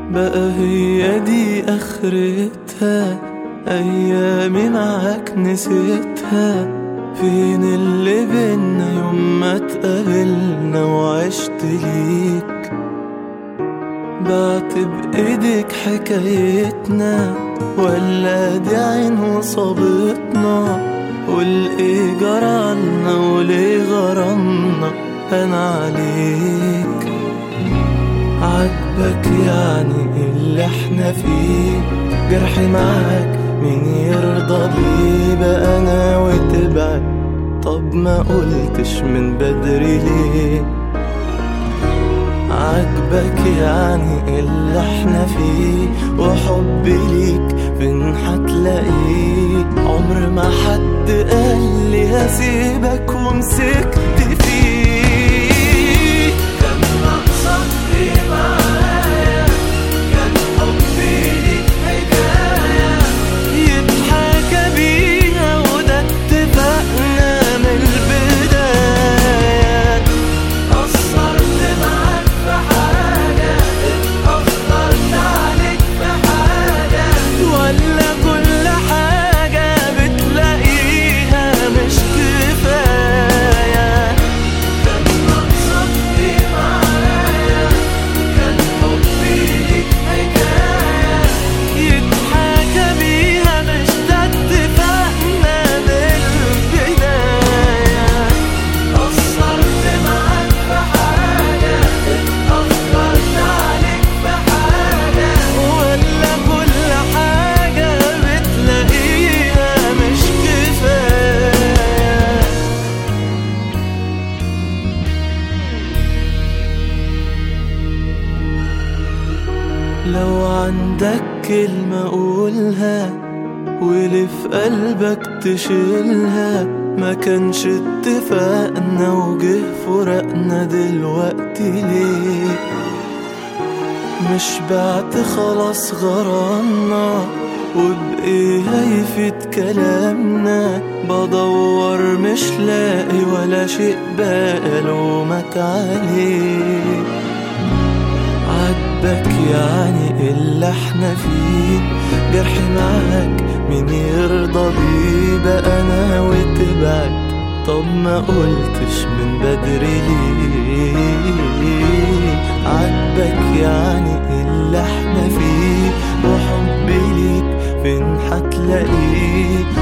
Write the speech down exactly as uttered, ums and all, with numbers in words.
بقى هي دي اخرتها، ايامي معاك نسيتها. فين اللي بينا يوم ما اتقابلنا وعشت ليك؟ بعت بايدك حكايتنا ولا دي عين وصابتنا؟ والايه جرالنا وليه غرامنا انا عليك؟ عجبك يعني اللي احنا فيه؟ جرحي معاك مين يرضى بيه؟ بقى انا وتبعد، طب ما قلتش من بدري ليه؟ عجبك يعني اللي احنا فيه؟ وحبي ليك فين هتلاقيه؟ عمر ما حد قال لي هسيبك ومسكت فيه. كان ناقصك ايه معايا؟ كان حبي ليك حكاية يتحكى بيها، وده اتفقنا من البداية. قصرت معاك في حاجة؟ اتأخرت عليك في حاجة؟ ولا كل حاجة بتلاقيها مش كفاية؟ كان ناقصك ايه معايا؟ كان حبي ليك حكاية يتحكى بيها، مش ده اتفقنا من البداية. قصرت معاك في حاجة؟ اتأخرت عليك في حاجة؟ ولا كل حاجة بتلاقيها مش كفاية؟ لو عندك كلمة قولها واللي في قلبك تشيلها. ما كانش اتفقنا وجه فرقنا دلوقتي ليه؟ مش بعت خلاص غرامنا، وبإيه هيفيد كلامنا؟ بدور مش لاقي ولا شيء بقى لومك عليه. عجبك يعني اللي احنا فيه؟ جرحي معاك مين يرضى بيه؟ بقى انا وتبعد، طب ما قلتش من بدري ليه؟ عجبك يعني اللي احنا فيه؟ وحبي ليك فين هتلاقيه؟